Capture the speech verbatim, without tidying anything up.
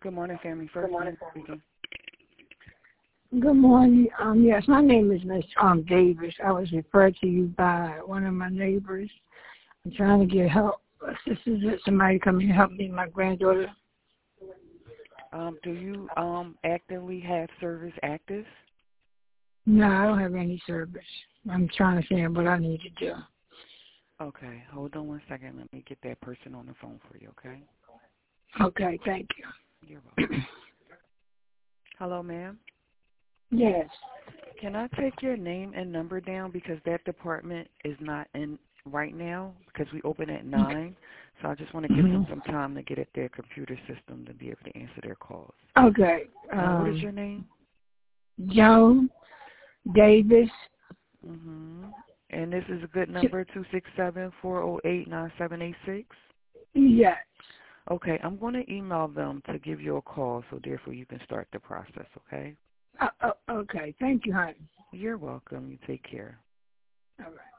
Good morning, Family First. Good morning. Speaking. Good morning. Um, yes, my name is Miss Um, Davis. I was referred to you by one of my neighbors. I'm trying to get help, assistance, somebody come and help me, my granddaughter. Um, do you um actively have service active? No, I don't have any service. I'm trying to figure out what I need to do. Okay, hold on one second. Let me get that person on the phone for you, okay? Okay, thank you. You're welcome. Hello, ma'am. Yes. Can I take your name and number down because that department is not in right now because we open at nine. So I just want to give Mm-hmm. them some time to get at their computer system to be able to answer their calls. Okay. Um, Uh, what is your name? Joan Davis. Mm-hmm. And this is a good number, two six seven, four oh eight, nine seven eight six? Yes. Okay, I'm going to email them to give you a call so therefore you can start the process, okay? Uh, uh, okay, thank you, honey. You're welcome. You take care. All right.